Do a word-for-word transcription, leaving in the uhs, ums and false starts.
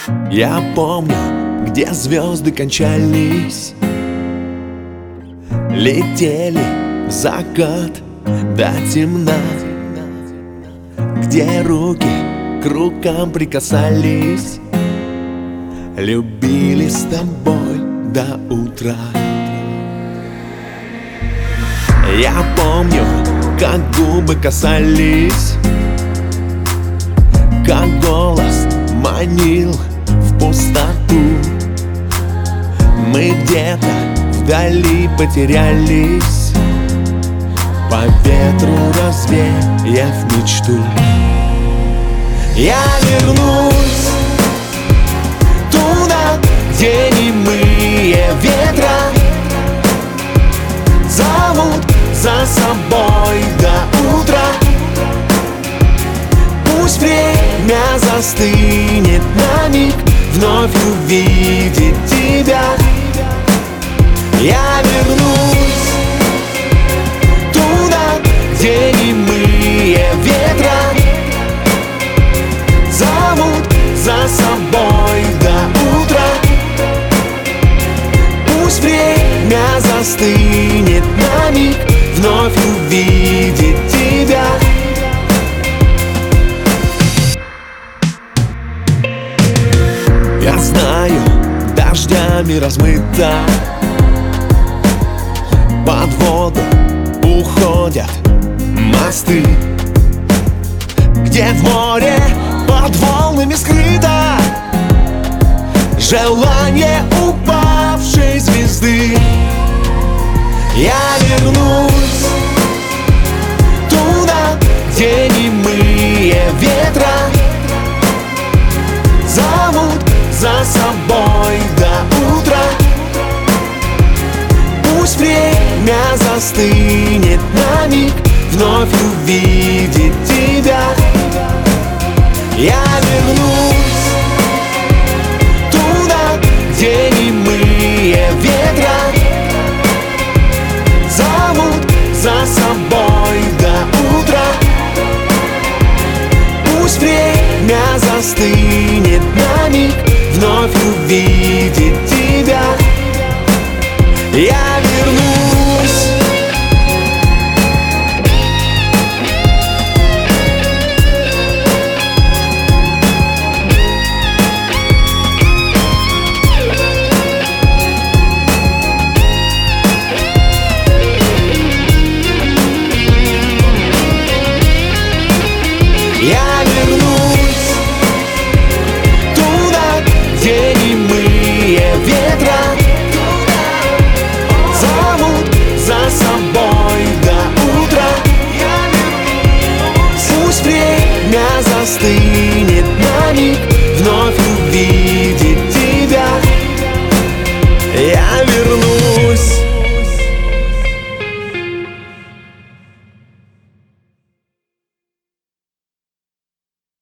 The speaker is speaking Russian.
Я помню, где звезды кончались, летели в закат до темна, где руки к рукам прикасались, любили с тобой до утра. Я помню, как губы касались, как голос манил в пустоту. Мы где-то вдали потерялись, по ветру развеяв мечту. Я вернусь туда, где немые ветра зовут за собой до утра. Пусть время застынет на миг, вновь увидеть тебя. Я вернусь туда, где немые ветра зовут за собой до утра. Пусть время застынет на миг, вновь увидеть тебя. Я знаю, дождями размыта, под воду уходят мосты, где в море под волнами скрыто желание упавшей звезды. Я вернусь туда, где немые ветра зовут за собой до утра. Пусть время застынет на миг, вновь увидеть тебя. Я вернусь туда, где немые ветра зовут за собой до утра. Пусть время застынет на миг, вновь увидеть тебя. Я вернусь. Я вернусь туда, где немые ветра зовут за собой до утра. Пусть время застынет